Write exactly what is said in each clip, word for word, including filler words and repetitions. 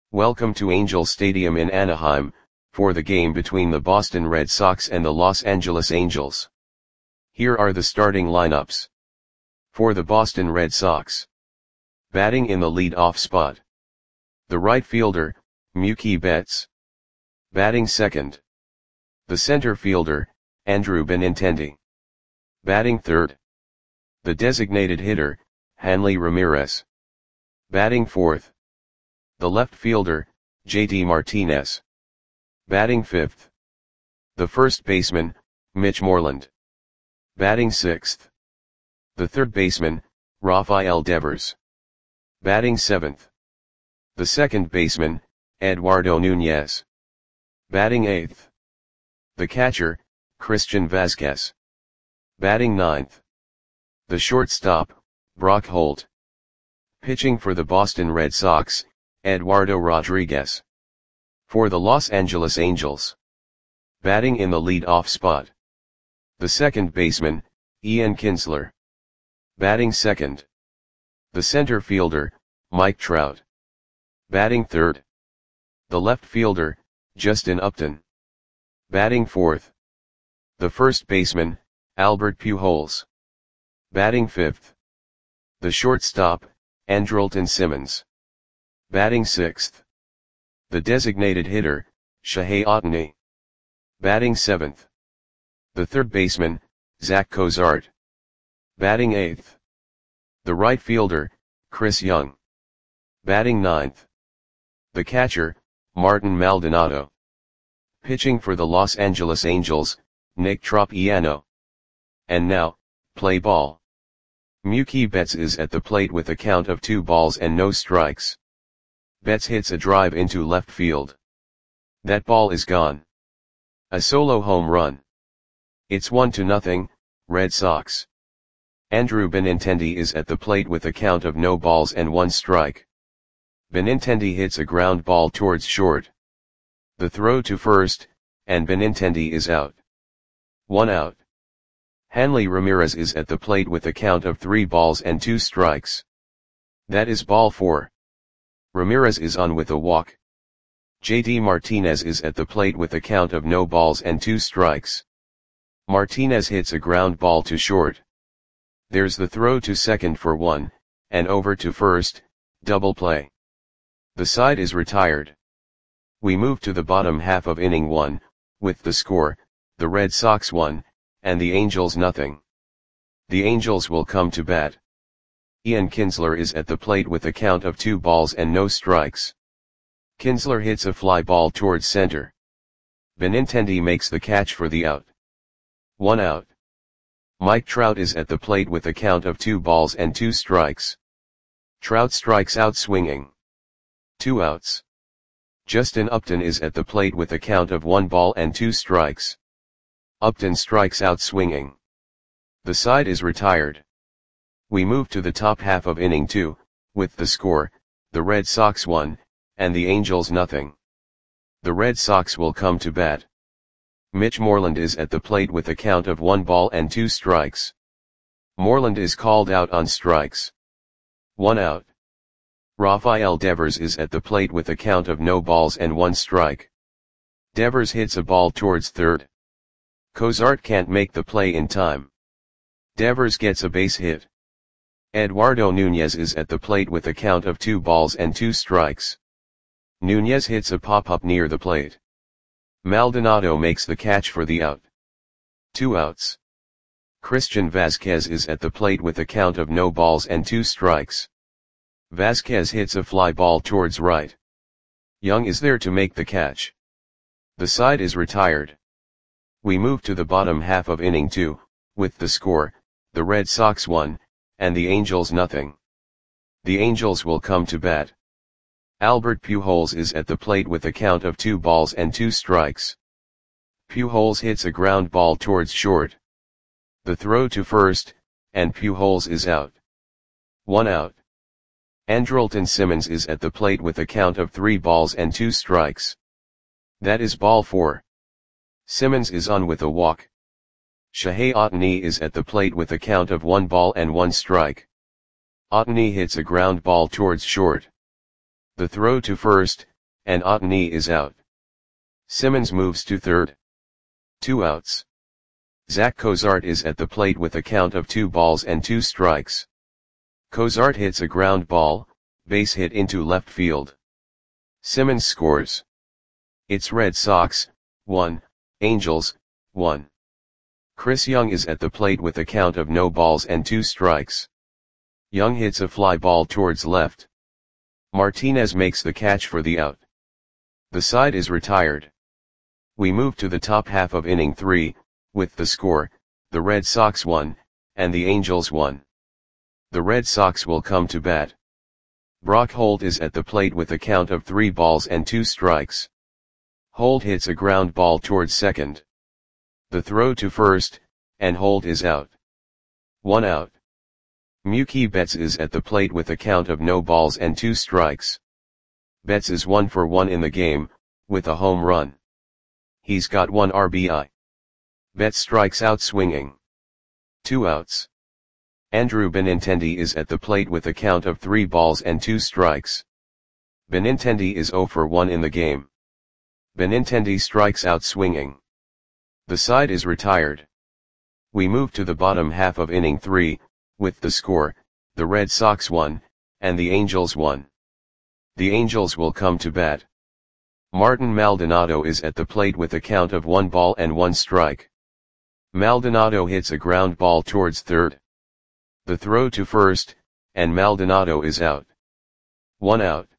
Welcome to Angel Stadium in Anaheim, for the game between the Boston Red Sox and the Los Angeles Angels. Here are the starting lineups. For the Boston Red Sox. Batting in the lead-off spot. The right fielder, Mookie Betts. Batting second. The center fielder, Andrew Benintendi. Batting third. The designated hitter, Hanley Ramirez. Batting fourth. The left fielder, J D Martinez. Batting fifth. The first baseman, Mitch Moreland. Batting sixth. The third baseman, Rafael Devers. Batting seventh. The second baseman, Eduardo Nunez. Batting eighth. The catcher, Christian Vazquez. Batting ninth. The shortstop, Brock Holt. Pitching for the Boston Red Sox, Eduardo Rodriguez. For the Los Angeles Angels. Batting in the lead-off spot. The second baseman, Ian Kinsler. Batting second. The center fielder, Mike Trout. Batting third. The left fielder, Justin Upton. Batting fourth. The first baseman, Albert Pujols. Batting fifth. The shortstop, Andrelton Simmons. Batting sixth. The designated hitter, Shohei Ohtani. Batting seventh. The third baseman, Zach Cozart. Batting eighth. The right fielder, Chris Young. Batting ninth. The catcher, Martin Maldonado. Pitching for the Los Angeles Angels, Nick Tropiano. And now, play ball. Mookie Betts is at the plate with a count of two balls and no strikes. Betts hits a drive into left field. That ball is gone. A solo home run. It's one to nothing, Red Sox. Andrew Benintendi is at the plate with a count of no balls and one strike. Benintendi hits a ground ball towards short. The throw to first, and Benintendi is out. One out. Hanley Ramirez is at the plate with a count of three balls and two strikes. That is ball four. Ramirez is on with a walk. J D Martinez is at the plate with a count of no balls and two strikes. Martinez hits a ground ball to short. There's the throw to second for one, and over to first, double play. The side is retired. We move to the bottom half of inning one, with the score, the Red Sox one, and the Angels nothing. The Angels will come to bat. Ian Kinsler is at the plate with a count of two balls and no strikes. Kinsler hits a fly ball towards center. Benintendi makes the catch for the out. One out. Mike Trout is at the plate with a count of two balls and two strikes. Trout strikes out swinging. Two outs. Justin Upton is at the plate with a count of one ball and two strikes. Upton strikes out swinging. The side is retired. We move to the top half of inning two, with the score, the Red Sox one, and the Angels nothing. The Red Sox will come to bat. Mitch Moreland is at the plate with a count of one ball and two strikes. Moreland is called out on strikes. One out. Rafael Devers is at the plate with a count of no balls and one strike. Devers hits a ball towards third. Cozart can't make the play in time. Devers gets a base hit. Eduardo Nunez is at the plate with a count of two balls and two strikes. Nunez hits a pop-up near the plate. Maldonado makes the catch for the out. Two outs. Christian Vazquez is at the plate with a count of no balls and two strikes. Vazquez hits a fly ball towards right. Young is there to make the catch. The side is retired. We move to the bottom half of inning two, with the score, the Red Sox one, and the Angels nothing. The Angels will come to bat. Albert Pujols is at the plate with a count of two balls and two strikes. Pujols hits a ground ball towards short. The throw to first, and Pujols is out. One out. Andrelton Simmons is at the plate with a count of three balls and two strikes. That is ball four. Simmons is on with a walk. Shohei Ohtani is at the plate with a count of one ball and one strike. Ohtani hits a ground ball towards short. The throw to first, and Otney is out. Simmons moves to third. Two outs. Zach Cozart is at the plate with a count of two balls and two strikes. Cozart hits a ground ball, base hit into left field. Simmons scores. It's Red Sox, one, Angels, one. Chris Young is at the plate with a count of no balls and two strikes. Young hits a fly ball towards left. Martinez makes the catch for the out. The side is retired. We move to the top half of inning three, with the score, the Red Sox won, and the Angels won. The Red Sox will come to bat. Brock Holt is at the plate with a count of three balls and two strikes. Holt hits a ground ball towards second. The throw to first, and Holt is out. One out. Mookie Betts is at the plate with a count of no balls and two strikes. Betts is one for one in the game, with a home run. He's got one R B I. Betts strikes out swinging. Two outs. Andrew Benintendi is at the plate with a count of three balls and two strikes. Benintendi is zero for one in the game. Benintendi strikes out swinging. The side is retired. We move to the bottom half of inning three, with the score, the Red Sox won, and the Angels won. The Angels will come to bat. Martin Maldonado is at the plate with a count of one ball and one strike. Maldonado hits a ground ball towards third. The throw to first, and Maldonado is out. One out.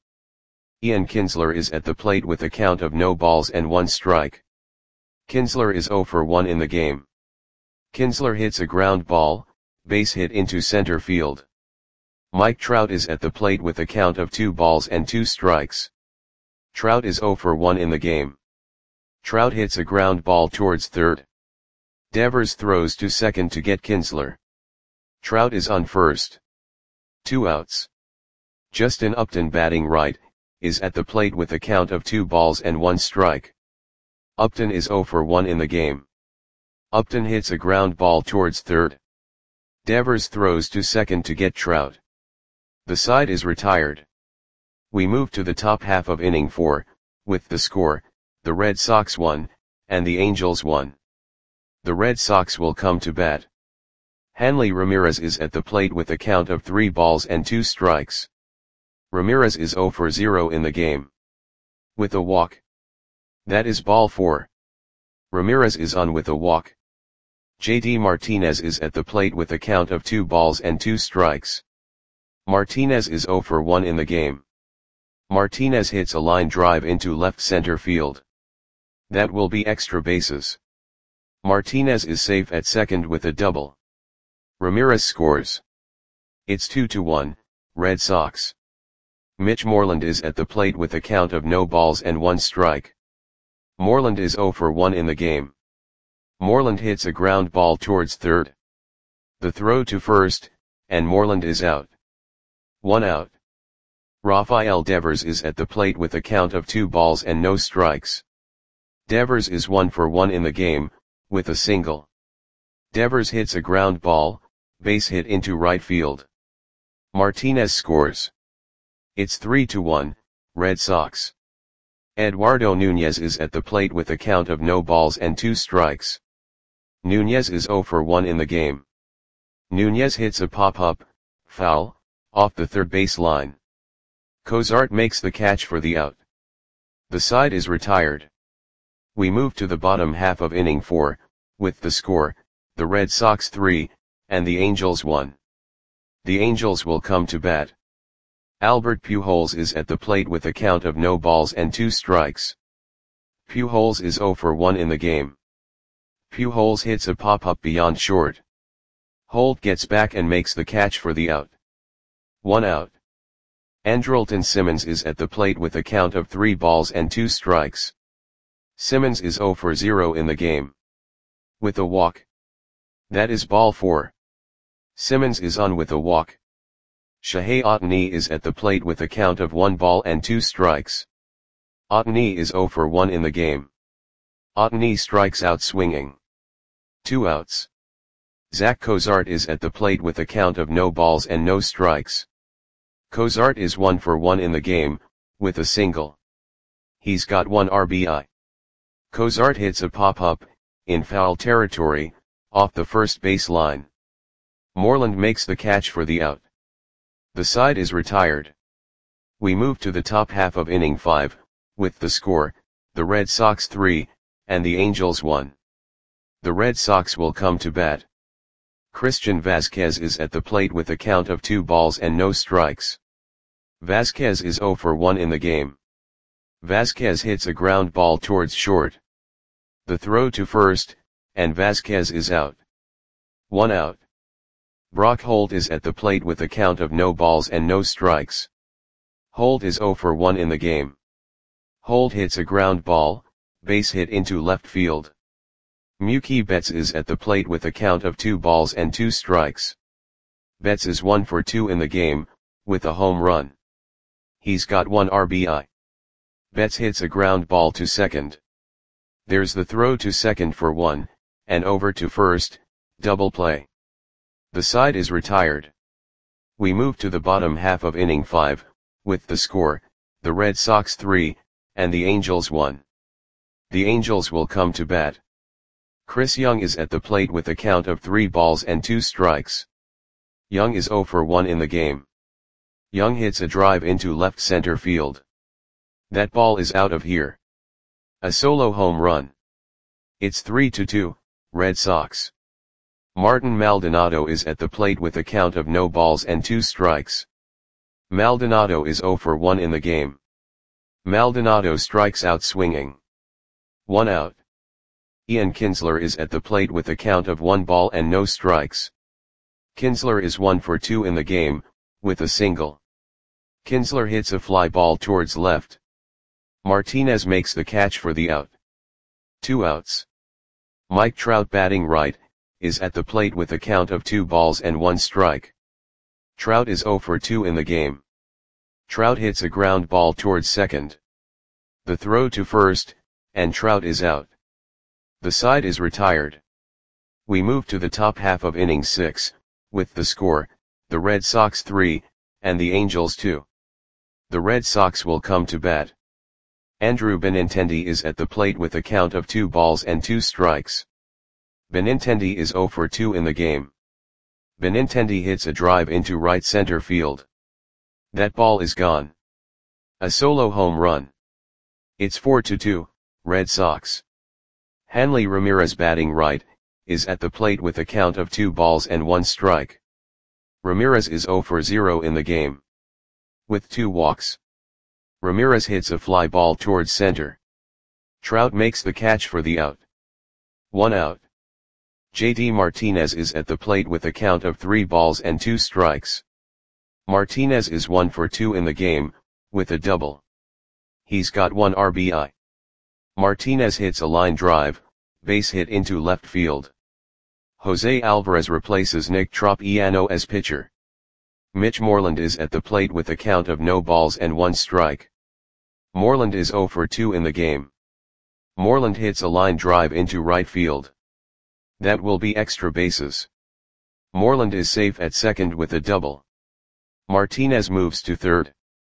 Ian Kinsler is at the plate with a count of no balls and one strike. Kinsler is zero for one in the game. Kinsler hits a ground ball, base hit into center field. Mike Trout is at the plate with a count of two balls and two strikes. Trout is zero for one in the game. Trout hits a ground ball towards third. Devers throws to second to get Kinsler. Trout is on first. Two outs. Justin Upton, batting right, is at the plate with a count of two balls and one strike. Upton is zero for one in the game. Upton hits a ground ball towards third. Devers throws to second to get Trout. The side is retired. We move to the top half of inning four, with the score, the Red Sox won, and the Angels won. The Red Sox will come to bat. Hanley Ramirez is at the plate with a count of three balls and two strikes. Ramirez is zero for zero in the game. With a walk. That is ball four. Ramirez is on with a walk. J D Martinez is at the plate with a count of two balls and two strikes. Martinez is zero for one in the game. Martinez hits a line drive into left center field. That will be extra bases. Martinez is safe at second with a double. Ramirez scores. It's two to one, Red Sox. Mitch Moreland is at the plate with a count of no balls and one strike. Moreland is zero for one in the game. Moreland hits a ground ball towards third. The throw to first, and Moreland is out. One out. Rafael Devers is at the plate with a count of two balls and no strikes. Devers is one for one in the game, with a single. Devers hits a ground ball, base hit into right field. Martinez scores. It's three to one, Red Sox. Eduardo Nunez is at the plate with a count of no balls and two strikes. Nunez is zero for one in the game. Nunez hits a pop-up, foul, off the third base line. Cozart makes the catch for the out. The side is retired. We move to the bottom half of inning four, with the score, the Red Sox three, and the Angels one. The Angels will come to bat. Albert Pujols is at the plate with a count of no balls and two strikes. Pujols is zero for one in the game. Pujols hits a pop-up beyond short. Holt gets back and makes the catch for the out. One out. Andrelton Simmons is at the plate with a count of three balls and two strikes. Simmons is zero for zero in the game. With a walk. That is ball four. Simmons is on with a walk. Shohei Ohtani is at the plate with a count of one ball and two strikes. Ohtani is zero for one in the game. Ohtani strikes out swinging. Two outs. Zach Cozart is at the plate with a count of no balls and no strikes. Cozart is one for one in the game, with a single. He's got one R B I. Cozart hits a pop-up, in foul territory, off the first base line. Moreland makes the catch for the out. The side is retired. We move to the top half of inning five, with the score, the Red Sox three, and the Angels one. The Red Sox will come to bat. Christian Vazquez is at the plate with a count of two balls and no strikes. Vazquez is zero for one in the game. Vazquez hits a ground ball towards short. The throw to first, and Vazquez is out. One out. Brock Holt is at the plate with a count of no balls and no strikes. Holt is zero for one in the game. Holt hits a ground ball, base hit into left field. Mookie Betts is at the plate with a count of two balls and two strikes. Betts is one for two in the game, with a home run. He's got one R B I. Betts hits a ground ball to second. There's the throw to second for one, and over to first, double play. The side is retired. We move to the bottom half of inning five, with the score, the Red Sox three, and the Angels one. The Angels will come to bat. Chris Young is at the plate with a count of three balls and two strikes. Young is zero for one in the game. Young hits a drive into left center field. That ball is out of here. A solo home run. It's three to two, Red Sox. Martin Maldonado is at the plate with a count of no balls and two strikes. Maldonado is zero for one in the game. Maldonado strikes out swinging. One out. Ian Kinsler is at the plate with a count of one ball and no strikes. Kinsler is one for two in the game, with a single. Kinsler hits a fly ball towards left. Martinez makes the catch for the out. Two outs. Mike Trout, batting right, is at the plate with a count of two balls and one strike. Trout is zero for two in the game. Trout hits a ground ball towards second. The throw to first, and Trout is out. The side is retired. We move to the top half of inning six, with the score, the Red Sox three, and the Angels two. The Red Sox will come to bat. Andrew Benintendi is at the plate with a count of two balls and two strikes. Benintendi is zero for two in the game. Benintendi hits a drive into right center field. That ball is gone. A solo home run. It's four to two, Red Sox. Hanley Ramirez, batting right, is at the plate with a count of two balls and one strike. Ramirez is zero for zero in the game. With two walks. Ramirez hits a fly ball towards center. Trout makes the catch for the out. One out. J D Martinez is at the plate with a count of three balls and two strikes. Martinez is one for two in the game, with a double. He's got one R B I. Martinez hits a line drive, base hit into left field. Jose Alvarez replaces Nick Tropiano as pitcher. Mitch Moreland is at the plate with a count of no balls and one strike. Moreland is zero for two in the game. Moreland hits a line drive into right field. That will be extra bases. Moreland is safe at second with a double. Martinez moves to third.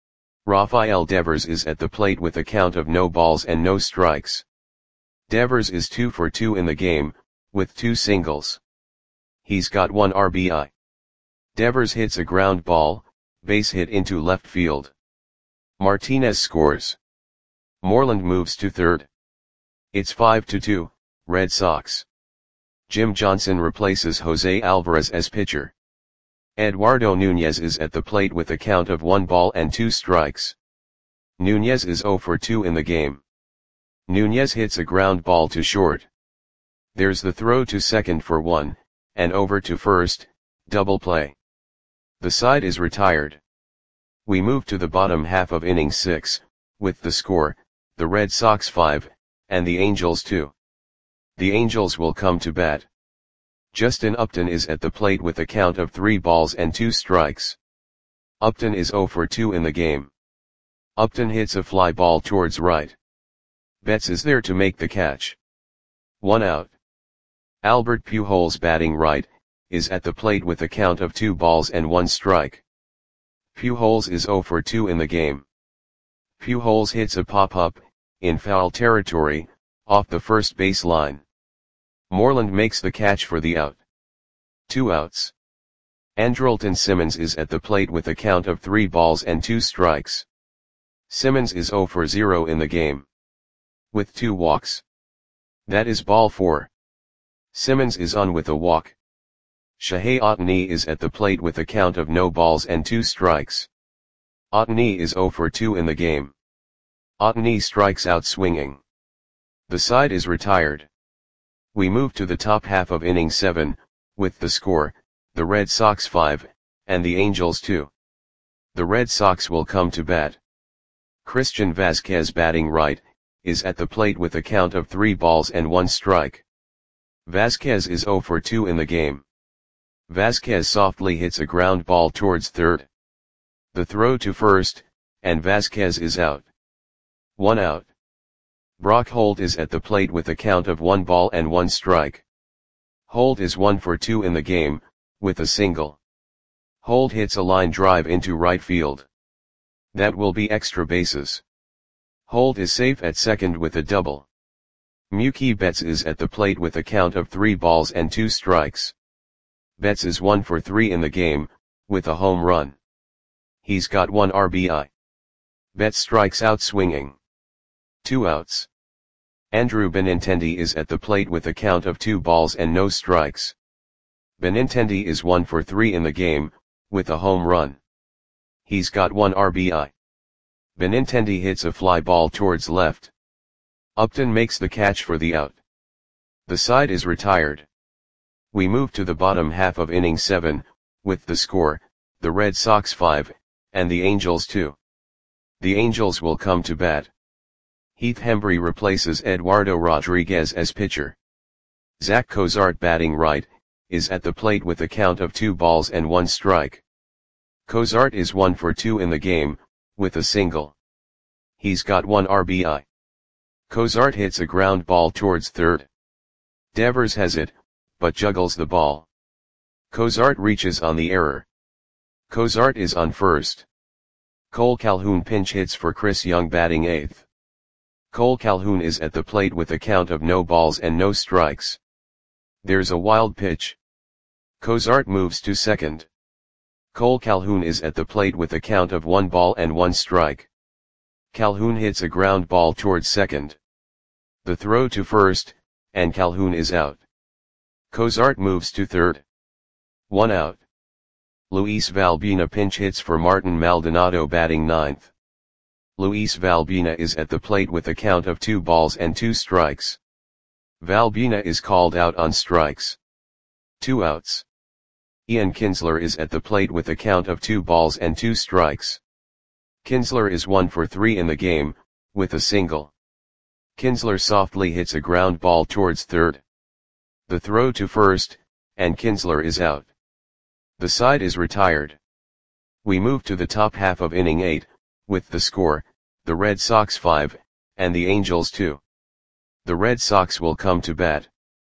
Rafael Devers is at the plate with a count of no balls and no strikes. Devers is two for two in the game, with two singles. He's got one R B I. Devers hits a ground ball, base hit into left field. Martinez scores. Moreland moves to third. It's five to two, Red Sox. Jim Johnson replaces Jose Alvarez as pitcher. Eduardo Nunez is at the plate with a count of one ball and two strikes. Nunez is zero for two in the game. Nunez hits a ground ball to short. There's the throw to second for one, and over to first, double play. The side is retired. We move to the bottom half of inning six, with the score, the Red Sox five, and the Angels two. The Angels will come to bat. Justin Upton is at the plate with a count of three balls and two strikes. Upton is zero for two in the game. Upton hits a fly ball towards right. Betts is there to make the catch. One out. Albert Pujols, batting right, is at the plate with a count of two balls and one strike. Pujols is zero for two in the game. Pujols hits a pop-up, in foul territory, off the first base line. Moreland makes the catch for the out. Two outs. Andrelton Simmons is at the plate with a count of three balls and two strikes. Simmons is zero for zero in the game, with two walks. That is ball four. Simmons is on with a walk. Shohei Ohtani is at the plate with a count of no balls and two strikes. Ohtani is zero for two in the game. Ohtani strikes out swinging. The side is retired. We move to the top half of inning seven, with the score, the Red Sox five, and the Angels two. The Red Sox will come to bat. Christian Vazquez, batting right, is at the plate with a count of three balls and one strike. Vazquez is zero for two in the game. Vazquez softly hits a ground ball towards third. The throw to first, and Vazquez is out. One out. Brock Holt is at the plate with a count of one ball and one strike. Holt is one for two in the game, with a single. Holt hits a line drive into right field. That will be extra bases. Holt is safe at second with a double. Mookie Betts is at the plate with a count of three balls and two strikes. Betts is one for three in the game, with a home run. He's got one R B I. Betts strikes out swinging. Two outs. Andrew Benintendi is at the plate with a count of two balls and no strikes. Benintendi is one for three in the game, with a home run. He's got one R B I. Benintendi hits a fly ball towards left. Upton makes the catch for the out. The side is retired. We move to the bottom half of inning seven, with the score, the Red Sox five, and the Angels two. The Angels will come to bat. Heath Hembree replaces Eduardo Rodriguez as pitcher. Zach Cozart, batting right, is at the plate with a count of two balls and one strike. Cozart is one for two in the game, with a single. He's got one R B I. Cozart hits a ground ball towards third. Devers has it, but juggles the ball. Cozart reaches on the error. Cozart is on first. Cole Calhoun pinch hits for Chris Young, batting eighth. Cole Calhoun is at the plate with a count of no balls and no strikes. There's a wild pitch. Cozart moves to second. Cole Calhoun is at the plate with a count of one ball and one strike. Calhoun hits a ground ball towards second. The throw to first, and Calhoun is out. Cozart moves to third. One out. Luis Valbuena pinch hits for Martin Maldonado, batting ninth. Luis Valbuena is at the plate with a count of two balls and two strikes. Valbuena is called out on strikes. Two outs. Ian Kinsler is at the plate with a count of two balls and two strikes. Kinsler is one for three in the game, with a single. Kinsler softly hits a ground ball towards third. The throw to first, and Kinsler is out. The side is retired. We move to the top half of inning eight, with the score, the Red Sox five, and the Angels two. The Red Sox will come to bat.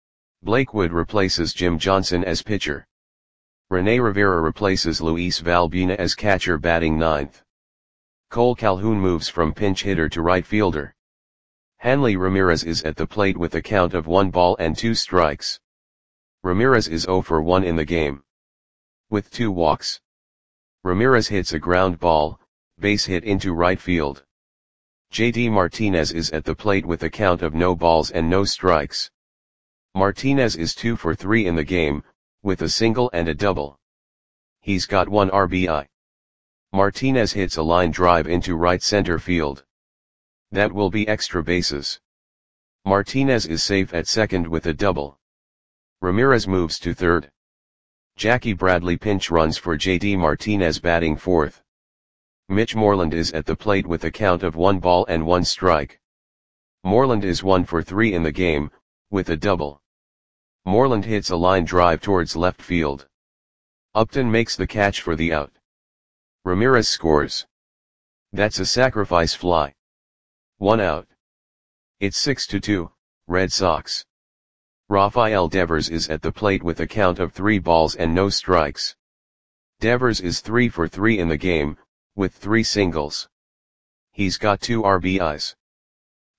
Blake Wood replaces Jim Johnson as pitcher. Rene Rivera replaces Luis Valbuena as catcher, batting ninth. Cole Calhoun moves from pinch hitter to right fielder. Hanley Ramirez is at the plate with a count of one ball and two strikes. Ramirez is zero for one in the game, with two walks. Ramirez hits a ground ball, base hit into right field. J D Martinez is at the plate with a count of no balls and no strikes. Martinez is two for three in the game, with a single and a double. He's got one R B I. Martinez hits a line drive into right center field. That will be extra bases. Martinez is safe at second with a double. Ramirez moves to third. Jackie Bradley pinch runs for J D Martinez, batting fourth. Mitch Moreland is at the plate with a count of one ball and one strike. Moreland is one for three in the game, with a double. Moreland hits a line drive towards left field. Upton makes the catch for the out. Ramirez scores. That's a sacrifice fly. One out. It's six to two, Red Sox. Rafael Devers is at the plate with a count of three balls and no strikes. Devers is three for three in the game, with three singles. He's got two R B Is.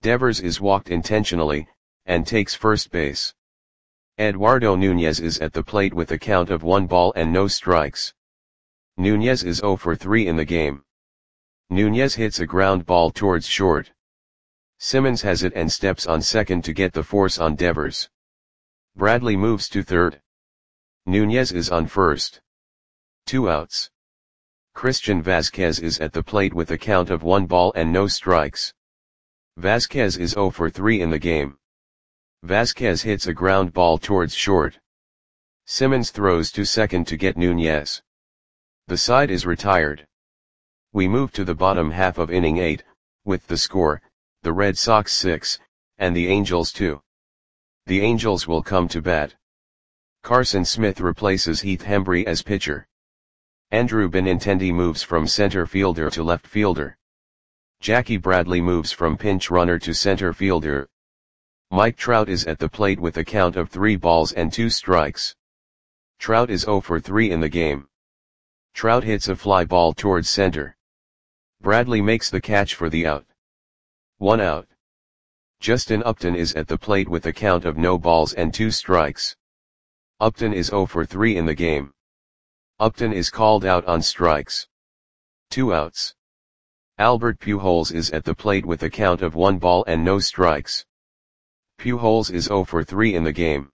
Devers is walked intentionally, and takes first base. Eduardo Nunez is at the plate with a count of one ball and no strikes. Nunez is zero for three in the game. Nunez hits a ground ball towards short. Simmons has it and steps on second to get the force on Devers. Bradley moves to third. Nunez is on first. Two outs. Christian Vazquez is at the plate with a count of one ball and no strikes. Vazquez is zero for three in the game. Vazquez hits a ground ball towards short. Simmons throws to second to get Nunez. The side is retired. We move to the bottom half of inning eight, with the score, the Red Sox six, and the Angels two. The Angels will come to bat. Carson Smith replaces Heath Hembree as pitcher. Andrew Benintendi moves from center fielder to left fielder. Jackie Bradley moves from pinch runner to center fielder. Mike Trout is at the plate with a count of three balls and two strikes. Trout is zero for three in the game. Trout hits a fly ball towards center. Bradley makes the catch for the out. One out. Justin Upton is at the plate with a count of no balls and two strikes. Upton is zero for three in the game. Upton is called out on strikes. Two outs. Albert Pujols is at the plate with a count of one ball and no strikes. Pujols is zero for three in the game.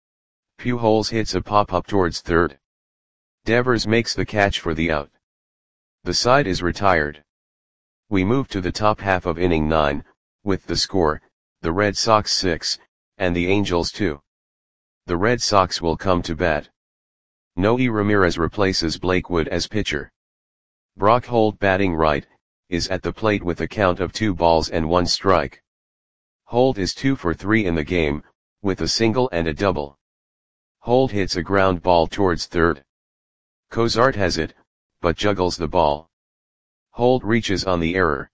Pujols hits a pop-up towards third. Devers makes the catch for the out. The side is retired. We move to the top half of inning nine, with the score, the Red Sox six, and the Angels two. The Red Sox will come to bat. Noe Ramirez replaces Blake Wood as pitcher. Brock Holt, batting right, is at the plate with a count of two balls and one strike. Holt is two for three in the game, with a single and a double. Holt hits a ground ball towards third. Cozart has it, but juggles the ball. Holt reaches on the error.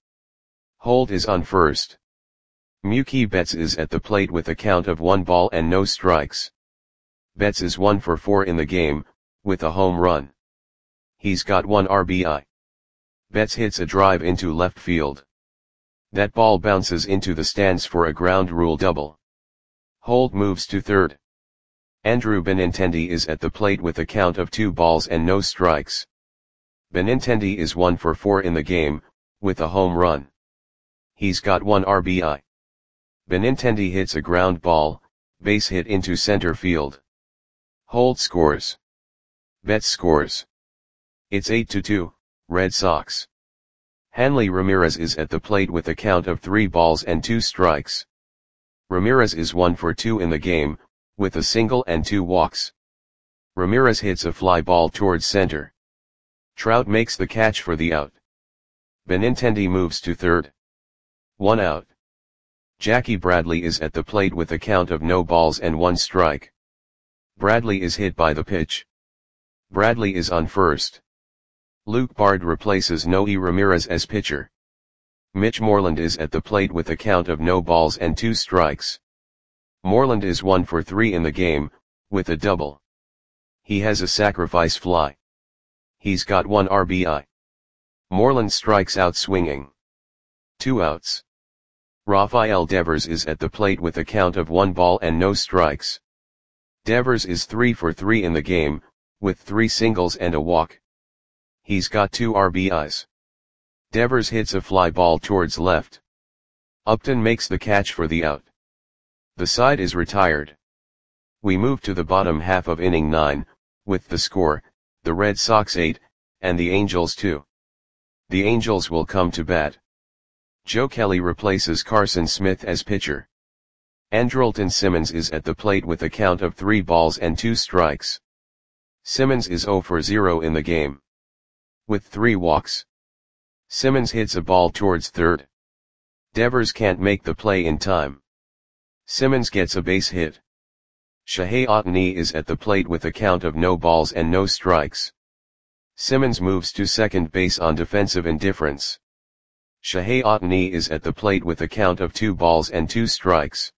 Holt is on first. Mookie Betts is at the plate with a count of one ball and no strikes. Betts is one for four in the game, with a home run. He's got one R B I. Betts hits a drive into left field. That ball bounces into the stands for a ground rule double. Holt moves to third. Andrew Benintendi is at the plate with a count of two balls and no strikes. Benintendi is one for four in the game, with a home run. He's got one R B I. Benintendi hits a ground ball, base hit into center field. Holt scores. Betts scores. It's eight to two, Red Sox. Hanley Ramirez is at the plate with a count of three balls and two strikes. Ramirez is one for two in the game, with a single and two walks. Ramirez hits a fly ball towards center. Trout makes the catch for the out. Benintendi moves to third. One out. Jackie Bradley is at the plate with a count of no balls and one strike. Bradley is hit by the pitch. Bradley is on first. Luke Bard replaces Noe Ramirez as pitcher. Mitch Moreland is at the plate with a count of no balls and two strikes. Moreland is one for three in the game, with a double. He has a sacrifice fly. He's got one R B I. Moreland strikes out swinging. Two outs. Rafael Devers is at the plate with a count of one ball and no strikes. Devers is three for three in the game, with three singles and a walk. He's got two R B Is. Devers hits a fly ball towards left. Upton makes the catch for the out. The side is retired. We move to the bottom half of inning nine, with the score, the Red Sox eight, and the Angels two. The Angels will come to bat. Joe Kelly replaces Carson Smith as pitcher. Andrelton Simmons is at the plate with a count of three balls and two strikes. Simmons is zero for zero in the game. With three walks. Simmons hits a ball towards third. Devers can't make the play in time. Simmons gets a base hit. Shohei Ohtani is at the plate with a count of no balls and no strikes. Simmons moves to second base on defensive indifference. Shohei Ohtani is at the plate with a count of two balls and two strikes.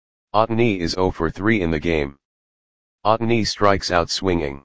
Ohtani is zero for three in the game. Ohtani strikes out swinging.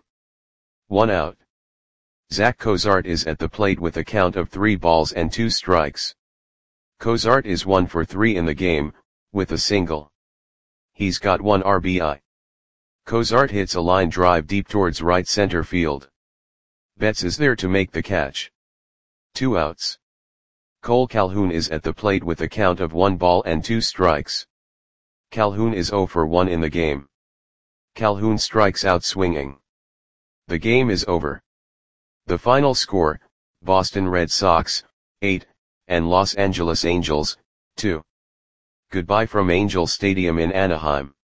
One out. Zach Cozart is at the plate with a count of three balls and two strikes. Cozart is one for three in the game, with a single. He's got one R B I. Cozart hits a line drive deep towards right center field. Betts is there to make the catch. Two outs. Cole Calhoun is at the plate with a count of one ball and two strikes. Calhoun is zero for one in the game. Calhoun strikes out swinging. The game is over. The final score, Boston Red Sox, eight, and Los Angeles Angels, two. Goodbye from Angel Stadium in Anaheim.